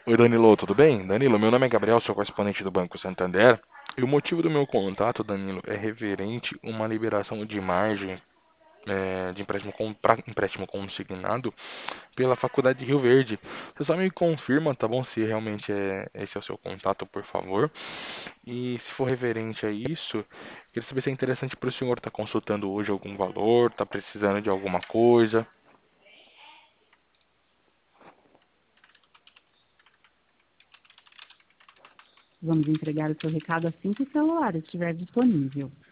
Oi, Danilo, tudo bem? Danilo, meu nome é Gabriel, sou correspondente do Banco Santander. E o motivo do meu contato, Danilo, é referente a uma liberação de margem de empréstimo, pra empréstimo consignado pela Faculdade de Rio Verde. Você só me confirma, tá bom? Se realmente esse é o seu contato, por favor. E se for referente a isso, queria saber se é interessante para o senhor estar consultando hoje algum valor, está precisando de alguma coisa. Vamos entregar o seu recado assim que o celular estiver disponível.